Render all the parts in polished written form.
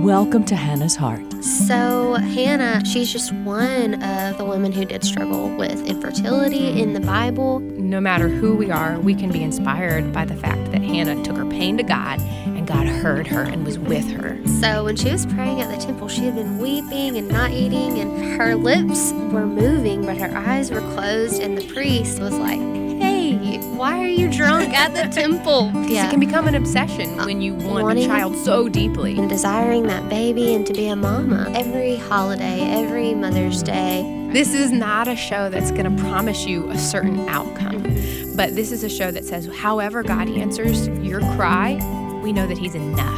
Welcome to Hannah's Heart. So Hannah, she's just one of the women who did struggle with infertility in the Bible. No matter who we are, we can be inspired by the fact that Hannah took her pain to God, and God heard her and was with her. So when she was praying at the temple, she had been weeping and not eating, and her lips were moving, but her eyes were closed, and the priest was like, "Hey, why are you drunk at the temple?" It can become an obsession when you want a child so deeply. And desiring that baby and to be a mama. Every holiday, every Mother's Day. This is not a show that's going to promise you a certain outcome, but this is a show that says, however God answers your cry, we know that He's enough.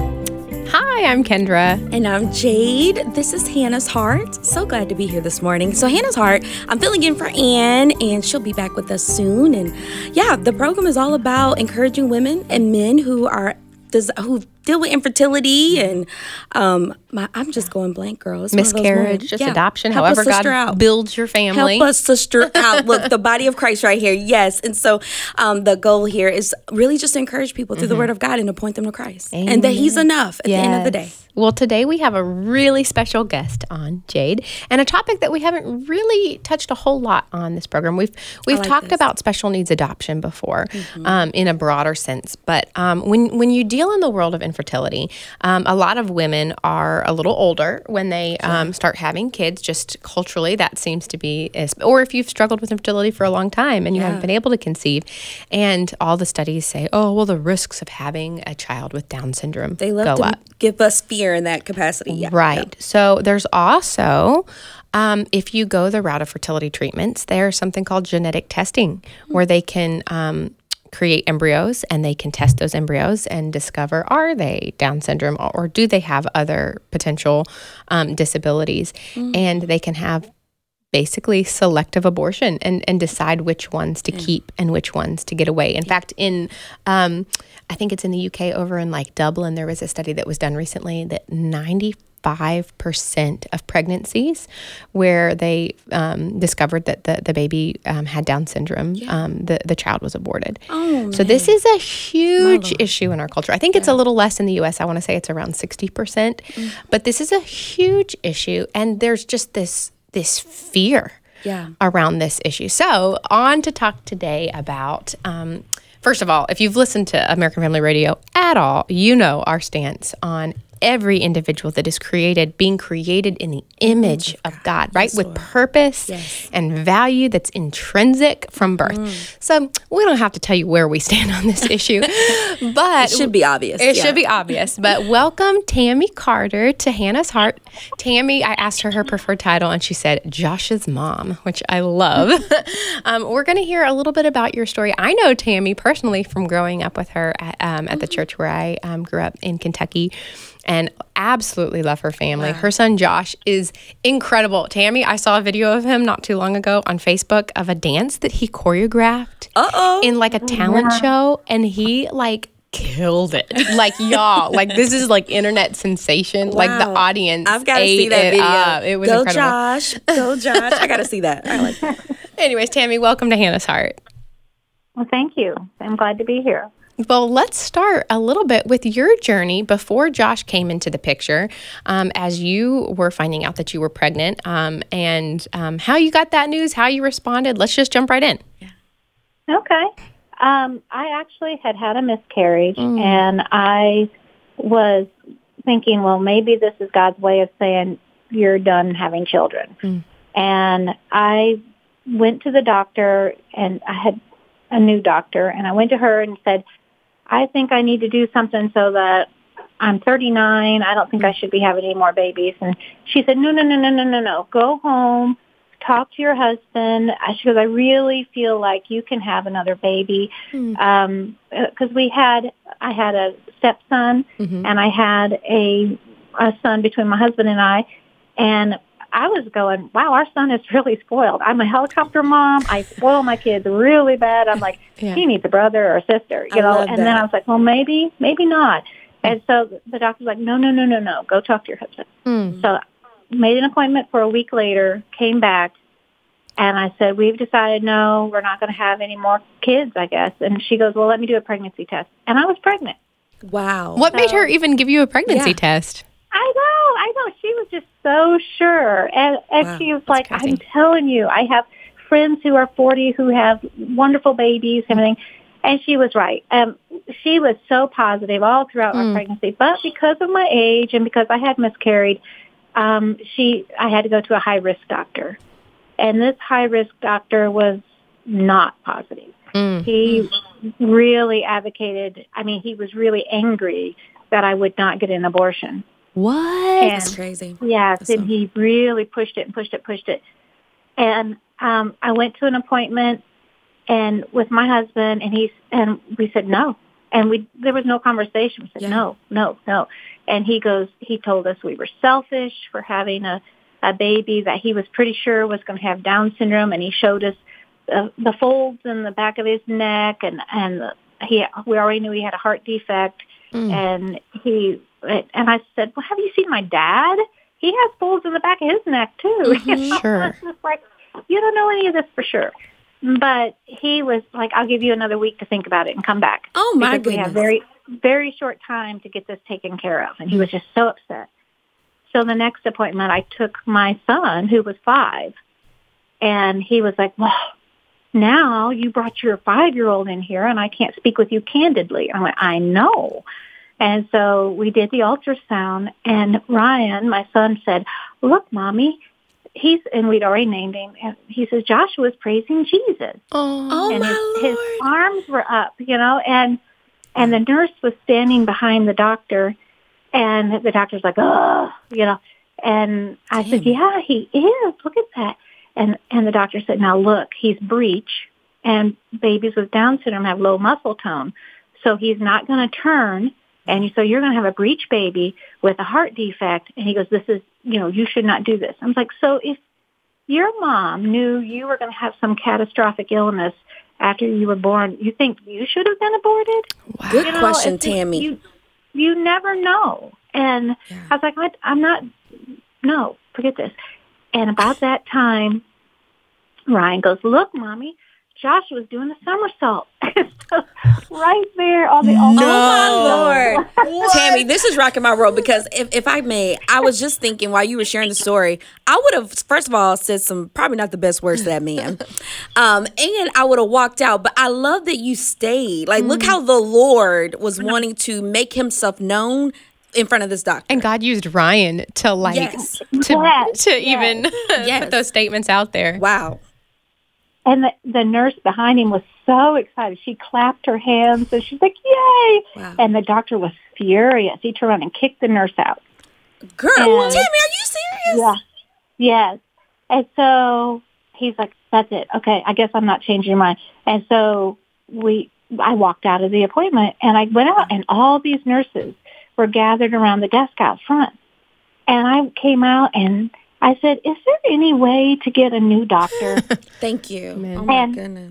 Hi, I'm Kendra. And I'm Jade. This is Hannah's Heart. So glad to be here this morning. So Hannah's Heart, I'm filling in for Ann, and she'll be back with us soon. And yeah, the program is all about encouraging women and men who deal with infertility and I'm just going blank, girl. It's miscarriage, just adoption, however God builds your family. Help us, sister, out. Look, the body of Christ right here. Yes. And so the goal here is really just to encourage people through the word of God and to point them to Christ. Amen. And that He's enough at the end of the day. Well, today we have a really special guest on, Jade, and a topic that we haven't really touched a whole lot on this program. We've talked about special needs adoption before in a broader sense, but when you deal in the world of infertility, a lot of women are a little older when they start having kids. Just culturally, that seems to be, or if you've struggled with infertility for a long time and you haven't been able to conceive, and all the studies say, oh, well, the risks of having a child with Down syndrome they love go to up. Give us fear in that capacity. Yeah. Right. Yeah. So there's also, if you go the route of fertility treatments, there's something called genetic testing where they can create embryos and they can test those embryos and discover, are they Down syndrome or do they have other potential disabilities? And they can have basically selective abortion and decide which ones to keep and which ones to get away. In fact, I think it's in the UK over in like Dublin, there was a study that was done recently that 95% of pregnancies where they discovered that the baby had Down syndrome, the child was aborted. Oh, so this is a huge issue in our culture. I think it's a little less in the US. I want to say it's around 60%, but this is a huge issue. And there's just this fear around this issue. So on to talk today about, first of all, if you've listened to American Family Radio at all, you know our stance on every individual that is being created in the image of God, right? With purpose and value that's intrinsic from birth. So we don't have to tell you where we stand on this issue, but it should be obvious. It should be obvious. But welcome Tammy Carter to Hannah's Heart. Tammy, I asked her preferred title and she said Josh's mom, which I love. We're going to hear a little bit about your story. I know Tammy personally from growing up with her at the church where I grew up in Kentucky. And absolutely love her family. Her son, Josh, is incredible. Tammy, I saw a video of him not too long ago on Facebook of a dance that he choreographed in like a talent show. And he like killed it. Like, y'all, like this is like internet sensation. Like the audience I've got to see that video. Up. It was incredible. Go Josh. I got to see that. I like that. Anyways, Tammy, welcome to Hannah's Heart. Well, thank you. I'm glad to be here. Well, let's start a little bit with your journey before Josh came into the picture, as you were finding out that you were pregnant, and how you got that news, how you responded. Let's just jump right in. Okay. I actually had a miscarriage, and I was thinking, well, maybe this is God's way of saying you're done having children. And I went to the doctor, and I had a new doctor, and I went to her and said, I think I need to do something so that I'm 39. I don't think I should be having any more babies. And she said, no. Go home, talk to your husband. She goes, I really feel like you can have another baby. Because I had a stepson, and I had a son between my husband and I. And I was going, wow, our son is really spoiled. I'm a helicopter mom. I spoil my kids really bad. I'm like, he needs a brother or a sister, you know. And then I was like, well, maybe not. And so the doctor's like, no. Go talk to your husband. So made an appointment for a week later, came back, and I said, we've decided, no, we're not going to have any more kids, I guess. And she goes, well, let me do a pregnancy test. And I was pregnant. Wow. What made her even give you a pregnancy test? I so sure. And Wow, she was like, crazy. I'm telling you, I have friends who are 40 who have wonderful babies and everything. And she was right. She was so positive all throughout our pregnancy. But because of my age and because I had miscarried, I had to go to a high-risk doctor. And this high-risk doctor was not positive. He really advocated, he was really angry that I would not get an abortion. What? That's crazy. Yes, and he really pushed it and pushed it. And I went to an appointment and with my husband, and we said no. And there was no conversation. We said no. And he told us we were selfish for having a baby that he was pretty sure was going to have Down syndrome, and he showed us the folds in the back of his neck, and we already knew he had a heart defect, and I said, well, have you seen my dad? He has folds in the back of his neck too. Sure. It's just like, you don't know any of this for sure. But he was like, I'll give you another week to think about it and come back. Oh, my because goodness. we have very, very short time to get this taken care of. And he was just so upset. So the next appointment, I took my son, who was 5, and he was like, well, now you brought your 5-year-old in here, and I can't speak with you candidly. I went, I know. And so we did the ultrasound, and Ryan, my son, said, look, Mommy, and we'd already named him, and he says, Joshua's praising Jesus. Oh, And my his Lord. arms were up, and the nurse was standing behind the doctor, and the doctor's like, oh, and I said, yeah, he is. Look at that. And the doctor said, now look, he's breech, and babies with Down syndrome have low muscle tone, so he's not going to turn, and so you're going to have a breech baby with a heart defect. And he goes, this is, you should not do this. I was like, so if your mom knew you were going to have some catastrophic illness after you were born, you think you should have been aborted? wow. Good question, Tammy. You never know. And I was like, no, forget this. And about that time, Ryan goes, look, Mommy, Joshua's doing a somersault. So right there on the altar. Oh, my Lord. Tammy, this is rocking my world because if I may, I was just thinking while you were sharing the story, I would have, first of all, said some probably not the best words to that man. And I would have walked out. But I love that you stayed. Like, look how the Lord was wanting to make himself known in front of this doctor. And God used Ryan to Yes. even put those statements out there. Wow. And the nurse behind him was so excited. She clapped her hands, and she's like, yay! Wow. And the doctor was furious. He turned around and kicked the nurse out. Girl, And- Tammy, are you serious? Yeah. Yes. And so he's like, that's it. Okay, I guess I'm not changing your mind. And so I walked out of the appointment, and I went out, and all these nurses were gathered around the desk out front. And I came out, and I said, is there any way to get a new doctor? Thank you. Man. Oh, my and, goodness.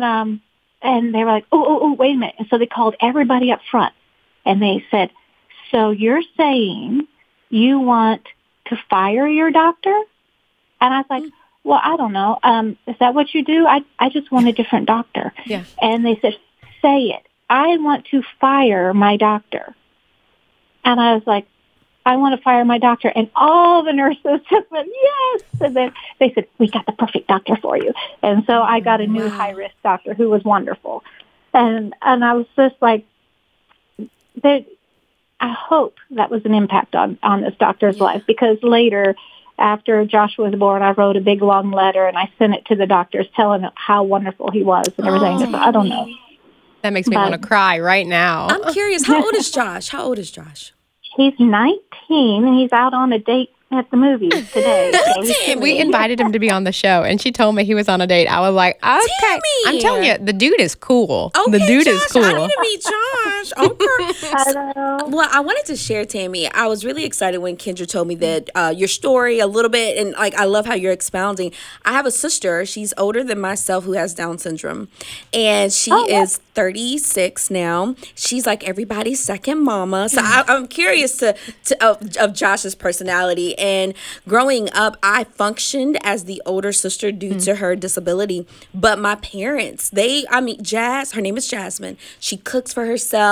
And they were like, oh, wait a minute. And so they called everybody up front, and they said, so you're saying you want to fire your doctor? And I was like, well, I don't know. Is that what you do? I just want a different doctor. Yeah. And they said, say it. I want to fire my doctor. And I was like, I want to fire my doctor. And all the nurses just went, yes. And then they said, we got the perfect doctor for you. And so I got a new high-risk doctor who was wonderful. And I was just like, I hope that was an impact on this doctor's life, because later, after Joshua was born, I wrote a big, long letter, and I sent it to the doctors telling them how wonderful he was and everything. So I don't know. That makes me want to cry right now. I'm curious, how old is Josh? He's 19, and he's out on a date at the movies today. So We invited him to be on the show, and she told me he was on a date. I was like, okay. Tammy! I'm telling you, the dude is cool. Okay, The dude Josh, is cool. I need to meet Josh. Okay. I know. Well, I wanted to share, Tammy. I was really excited when Kendra told me that your story a little bit, and I love how you're expounding. I have a sister. She's older than myself who has Down syndrome, and she is 36 now. She's like everybody's second mama. So I'm curious of Josh's personality. And growing up, I functioned as the older sister due to her disability. But my parents, her name is Jasmine. She cooks for herself.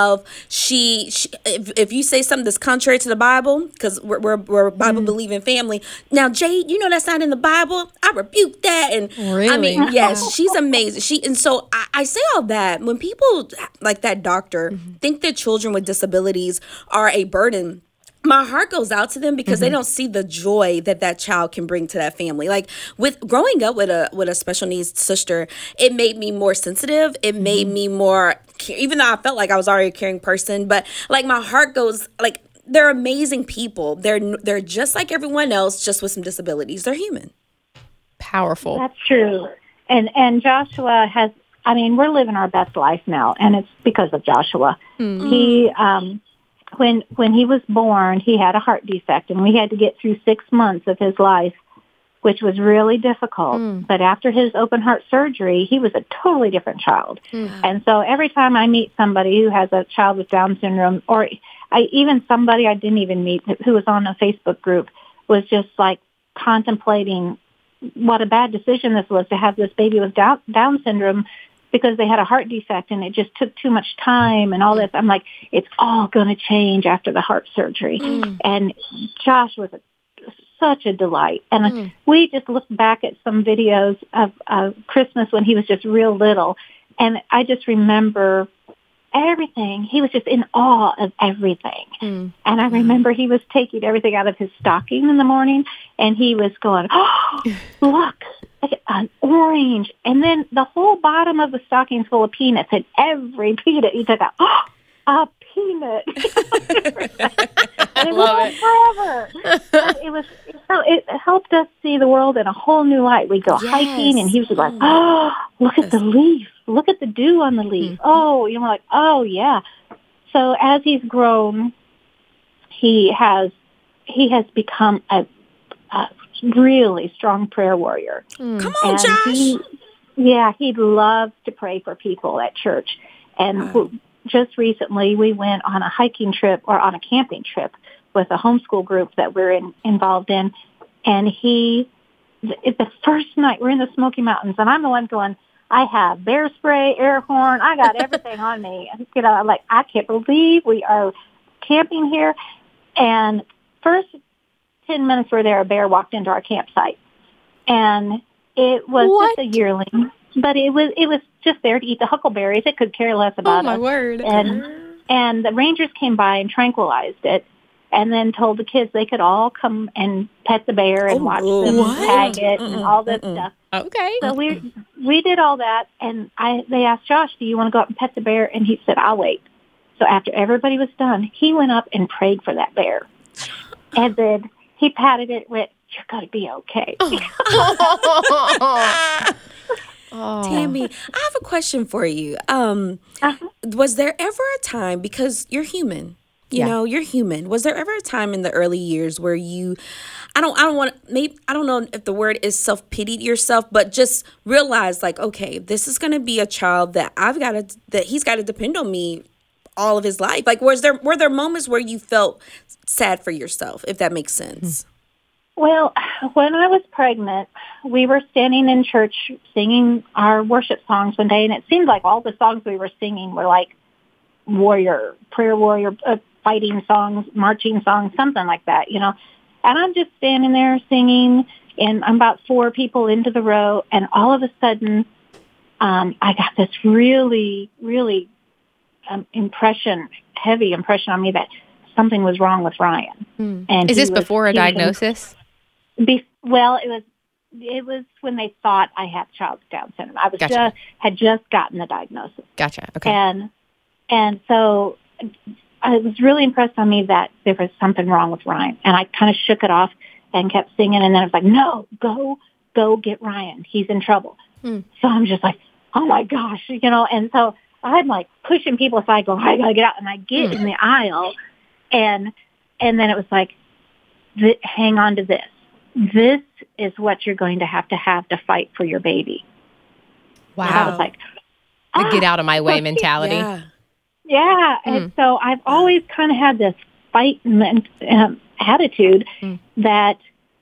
herself. She if you say something that's contrary to the Bible, because we're a Bible believing family. Now, Jade, you know that's not in the Bible. I rebuke that. And Really? I mean, yes, she's amazing. And so I say all that when people like that doctor think that children with disabilities are a burden. My heart goes out to them because they don't see the joy that child can bring to that family. Like with growing up with a special needs sister, it made me more sensitive. It made me more, even though I felt like I was already a caring person, but like my heart goes like, they're amazing people. They're just like everyone else, just with some disabilities. They're human. Powerful. That's true. And Joshua has, I mean, we're living our best life now, and it's because of Joshua. He, when he was born, he had a heart defect, and we had to get through 6 months of his life, which was really difficult. But after his open heart surgery, he was a totally different child. And so every time I meet somebody who has a child with Down syndrome, or even somebody I didn't even meet who was on a Facebook group, was just like contemplating what a bad decision this was to have this baby with Down syndrome, because they had a heart defect and it just took too much time and all this. I'm like, it's all going to change after the heart surgery. And Josh was such a delight. And we just looked back at some videos of Christmas when he was just real little. And I just remember everything. He was just in awe of everything. And I remember he was taking everything out of his stocking in the morning, and he was going, oh, look, an orange. And then the whole bottom of the stocking's full of peanuts, and every peanut he took out, oh, a peanut. And it was forever. It helped us see the world in a whole new light. We'd go hiking, and he was like, oh, look at the leaf. Look at the dew on the leaf. Oh, you know, like, oh, yeah. So as he's grown, he has become a really strong prayer warrior. Come on, Josh. He loves to pray for people at church. And just recently, we went on a hiking trip or on a camping trip with a homeschool group that we're involved in. And the first night, we're in the Smoky Mountains, and I'm the one going, I have bear spray, air horn. I got everything on me. You know, I'm like, I can't believe we are camping here. And first 10 minutes we're there, a bear walked into our campsite. And it was just a yearling. But it was just there to eat the huckleberries. It could care less about us. Oh, my word. And the rangers came by and tranquilized it, and then told the kids they could all come and pet the bear and watch them tag it and all this stuff. Okay. So we did all that, and they asked Josh, do you want to go up and pet the bear? And he said, I'll wait. So after everybody was done, he went up and prayed for that bear. And then he patted it and went, you're going to be okay. Tammy, I have a question for you. Was there ever a time, because you're human, you know, you're human. Was there ever a time in the early years where you, I don't know if the word is self-pitied yourself, but just realize like, okay, this is going to be a child that he's got to depend on me all of his life. Like, were there moments where you felt sad for yourself, if that makes sense? Well, when I was pregnant, we were standing in church singing our worship songs one day, and it seemed like all the songs we were singing were like prayer warrior, fighting songs, marching songs, something like that, you know. And I'm just standing there singing, and I'm about 4 people into the row, and all of a sudden, I got this really, really heavy impression on me that something was wrong with Ryan. And is this before a diagnosis? Well, it was when they thought I had child Down syndrome. I was had just gotten the diagnosis. Gotcha. Okay. And so it was really impressed on me that there was something wrong with Ryan, and I kind of shook it off and kept singing. And then I was like, "No, go get Ryan. He's in trouble." So I'm just like, "Oh my gosh," you know. And so I'm like pushing people aside, going, "I gotta get out." And I get in the aisle, and then it was like, "Hang on to this. This is what you're going to have to fight for your baby." Wow. And I was like, the get out of my way mentality. Yeah. And so I've always kind of had this fight attitude that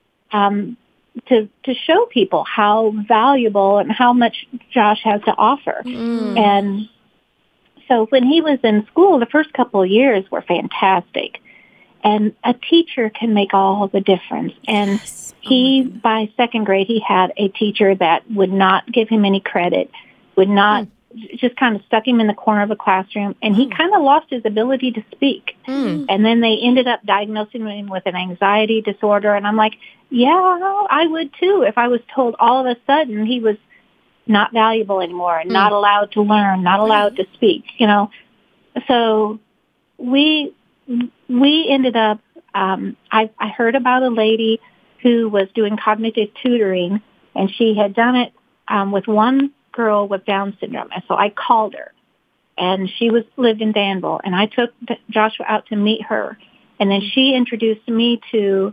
to show people how valuable and how much Josh has to offer. And So when he was in school, the first couple of years were fantastic. And a teacher can make all the difference. And by second grade, he had a teacher that would not give him any credit, would not, just kind of stuck him in the corner of a classroom. And he kind of lost his ability to speak. And then they ended up diagnosing him with an anxiety disorder. And I'm like, yeah, I would too if I was told all of a sudden he was not valuable anymore, not allowed to learn, not allowed to speak, you know. So we ended up, I heard about a lady who was doing cognitive tutoring, and she had done it with one girl with Down syndrome. And so I called her, and she lived in Danville, and I took Joshua out to meet her. And then she introduced me to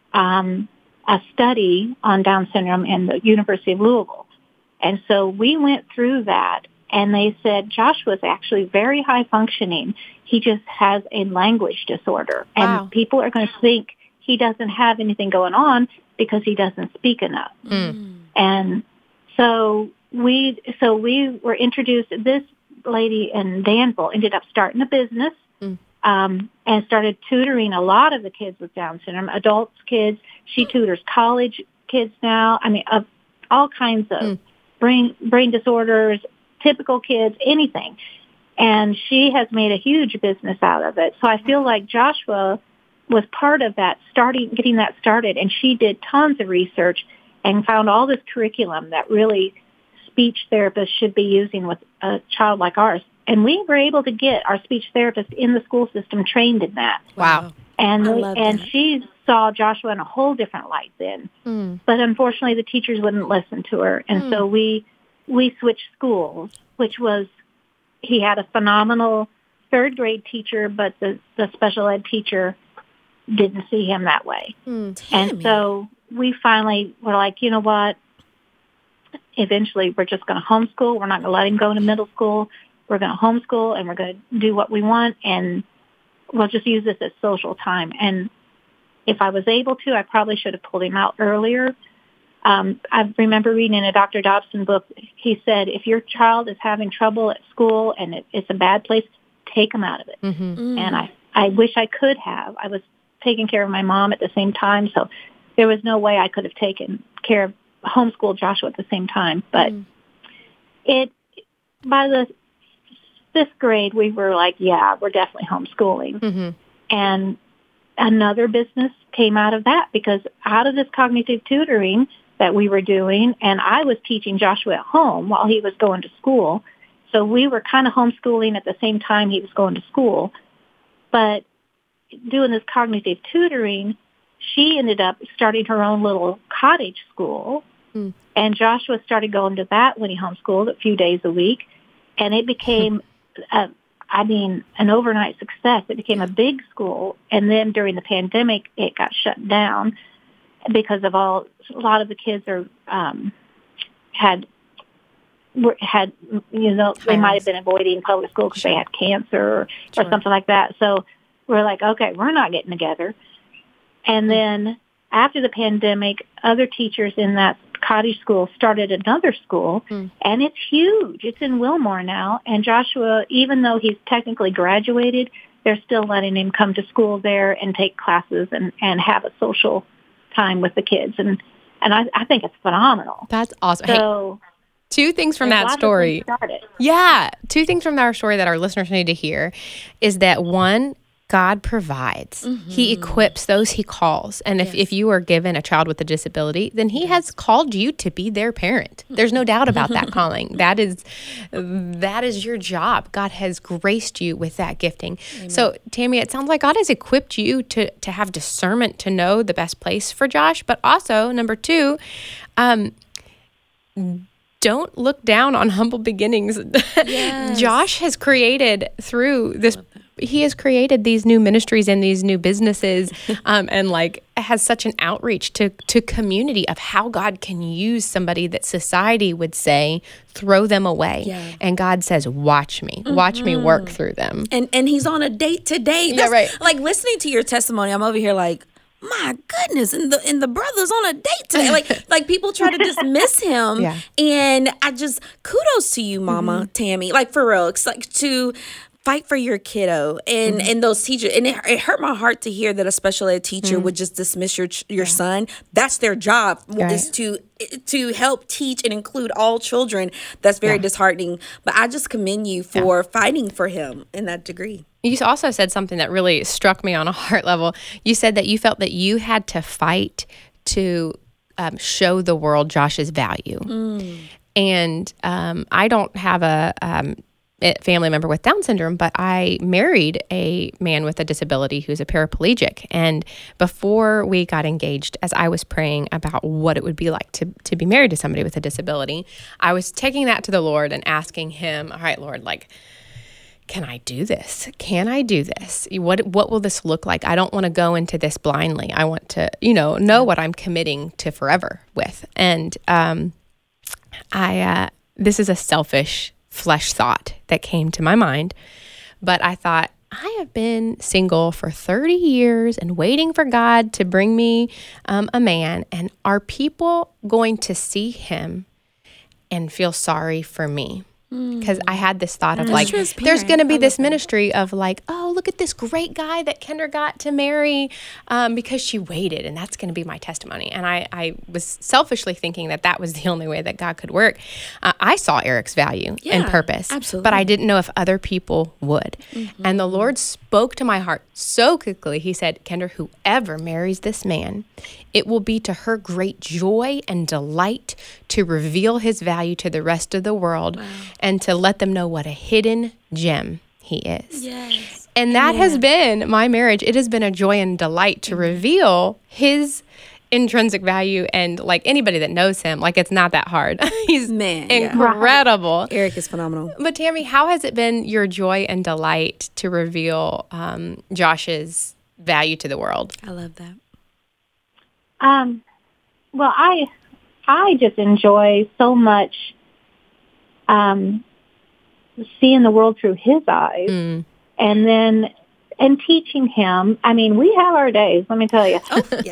a study on Down syndrome in the University of Louisville. And so we went through that, and they said Joshua's actually very high functioning. He just has a language disorder. Wow. And people are going to think he doesn't have anything going on because he doesn't speak enough. And so we were introduced. This lady in Danville ended up starting a business and started tutoring a lot of the kids with Down syndrome, adults, kids. She tutors college kids now. I mean, of all kinds of brain disorders, typical kids, anything. And she has made a huge business out of it. So I feel like Joshua was part of that, getting that started. And she did tons of research and found all this curriculum that really speech therapists should be using with a child like ours. And we were able to get our speech therapist in the school system trained in that. Wow. And she saw Joshua in a whole different light then. But unfortunately, the teachers wouldn't listen to her. And so we switched schools, which was, he had a phenomenal third grade teacher, but the special ed teacher didn't see him that way. And so we finally were like, you know what? Eventually, we're just going to homeschool. We're not going to let him go to middle school. We're going to homeschool, and we're going to do what we want, and we'll just use this as social time. And if I was able to, I probably should have pulled him out earlier. I remember reading in a Dr. Dobson book, he said, if your child is having trouble at school and it's a bad place, take him out of it. And I wish I could have. I was taking care of my mom at the same time, so there was no way I could have taken care of homeschool Joshua at the same time. But by the 5th grade, we were like, yeah, we're definitely homeschooling. And another business came out of that, because out of this cognitive tutoring that we were doing, and I was teaching Joshua at home while he was going to school. So we were kind of homeschooling at the same time he was going to school. But doing this cognitive tutoring, she ended up starting her own little cottage school. And Joshua started going to that when he homeschooled a few days a week. And it became, an overnight success. It became a big school. And then during the pandemic, it got shut down because of a lot of the kids are, had, they might have been avoiding public school because they had cancer or something like that. So we're like, okay, we're not getting together. And then after the pandemic, other teachers in that cottage school started another school, and it's huge. It's in Wilmore now. And Joshua, even though he's technically graduated, they're still letting him come to school there and take classes and have a social time with the kids. And I think it's phenomenal. That's awesome. So, hey, 2 things from that story. Yeah. 2 things from our story that our listeners need to hear is that, one, God provides. He equips those he calls. And if you are given a child with a disability, then he has called you to be their parent. There's no doubt about that calling. That is your job. God has graced you with that gifting. Amen. So, Tammy, it sounds like God has equipped you to have discernment to know the best place for Josh. But also, number 2, don't look down on humble beginnings. Yes. Josh has created through this. He has created these new ministries and these new businesses, and has such an outreach to community of how God can use somebody that society would say, throw them away. Yeah. And God says, watch me work through them. And he's on a date to date. Yeah, right. Like, listening to your testimony, I'm over here like, my goodness, and the brother's on a date today. Like people try to dismiss him. Yeah. And I just, kudos to you, Mama Tammy. Like, for real, it's like to fight for your kiddo and those teachers. And it hurt my heart to hear that a special ed teacher would just dismiss your son. That's their job, is to help teach and include all children. That's very disheartening. But I just commend you for fighting for him in that degree. You also said something that really struck me on a heart level. You said that you felt that you had to fight to show the world Josh's value. And I don't have a family member with Down syndrome, but I married a man with a disability who's a paraplegic. And before we got engaged, as I was praying about what it would be like to be married to somebody with a disability, I was taking that to the Lord and asking him, all right, Lord, like, can I do this? Can I do this? What will this look like? I don't want to go into this blindly. I want to, know what I'm committing to forever with. And this is a selfish flesh thought that came to my mind, but I thought, I have been single for 30 years and waiting for God to bring me a man, and are people going to see him and feel sorry for me? Because I had this thought of like, there's going to be this ministry of like, oh, look at this great guy that Kendra got to marry because she waited, and that's going to be my testimony. And I was selfishly thinking that was the only way that God could work. I saw Eric's value and purpose, absolutely. but I didn't know if other people would. And the Lord spoke to my heart so quickly. He said, Kendra, whoever marries this man, it will be to her great joy and delight to reveal his value to the rest of the world and to let them know what a hidden gem he is. Yes. And that has been my marriage. It has been a joy and delight to reveal his intrinsic value. And like anybody that knows him, like it's not that hard. He's incredible. Eric is phenomenal. But Tammy, how has it been your joy and delight to reveal Josh's value to the world? I love that. Well, I just enjoy so much seeing the world through his eyes, and teaching him. I mean, we have our days, let me tell you.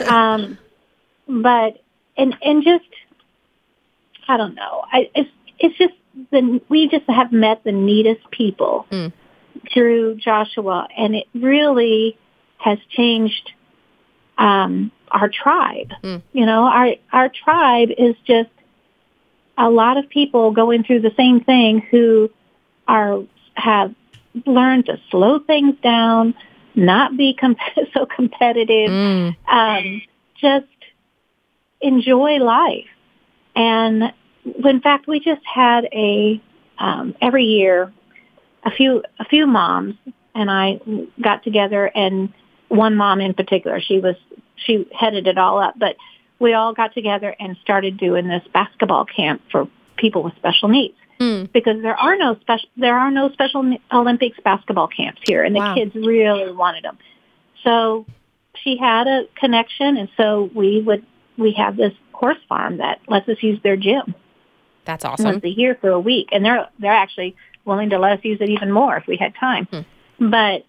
But just, I don't know. It's just we just have met the neatest people through Joshua, and it really has changed our tribe. Our tribe is just a lot of people going through the same thing who have learned to slow things down, not be so competitive, just enjoy life. And in fact, we just had every year a few moms and I got together, and one mom in particular, she headed it all up, but we all got together and started doing this basketball camp for people with special needs, because there are no Special Olympics basketball camps here, and the kids really wanted them. So she had a connection, and so we have this horse farm that lets us use their gym. That's awesome. Once a year for a week, and they're actually willing to let us use it even more if we had time. But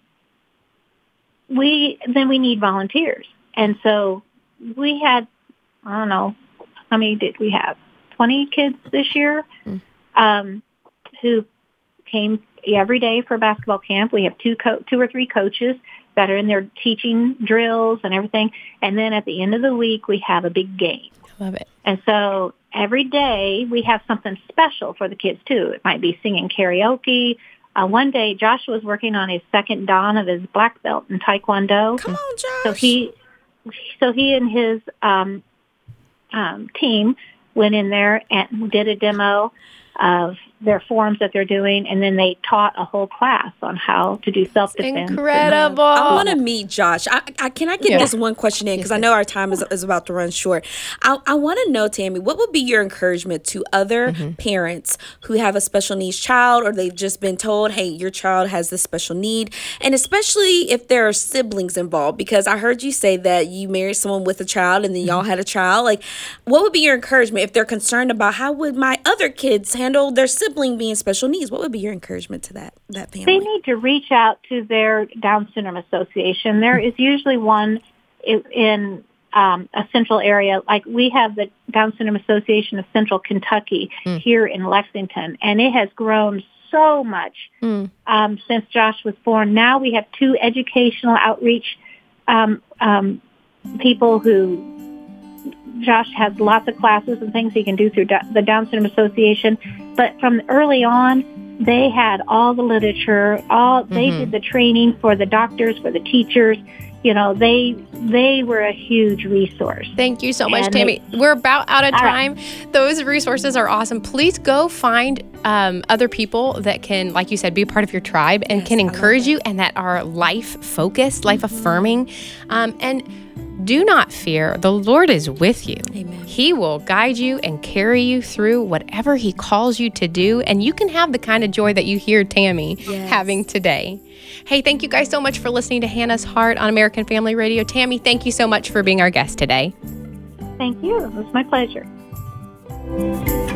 we need volunteers, and so we had, I don't know, how many did we have? 20 kids this year who came every day for basketball camp. We have two or three coaches that are in there teaching drills and everything. And then at the end of the week, we have a big game. I love it. And so every day we have something special for the kids, too. It might be singing karaoke. One day, Josh was working on his second dan of his black belt in Taekwondo. Come on, Josh. So he and his team went in there and did a demo of their forms that they're doing, and then they taught a whole class on how to do self-defense. Incredible. I want to meet Josh. Can I get this one question in? Because I know our time is about to run short. I want to know, Tammy, what would be your encouragement to other parents who have a special needs child, or they've just been told, hey, your child has this special need, and especially if there are siblings involved? Because I heard you say that you married someone with a child and then y'all had a child. Like, what would be your encouragement if they're concerned about how would my other kids handle their sibling being special needs? What would be your encouragement to that family? They need to reach out to their Down Syndrome Association. There is usually one in a central area. Like we have the Down Syndrome Association of Central Kentucky here in Lexington, and it has grown so much since Josh was born. Now we have 2 educational outreach people who Josh has lots of classes and things he can do through the Down Syndrome Association. But from early on, they had all the literature. They did the training for the doctors, for the teachers. They were a huge resource. Thank you so much, Tammy. We're about out of time. Right. Those resources are awesome. Please go find other people that can, like you said, be a part of your tribe and can encourage you and that are life-focused, life-affirming. And do not fear. The Lord is with you. Amen. He will guide you and carry you through whatever He calls you to do. And you can have the kind of joy that you hear Tammy having today. Hey, thank you guys so much for listening to Hannah's Heart on American Family Radio. Tammy, thank you so much for being our guest today. Thank you. It was my pleasure.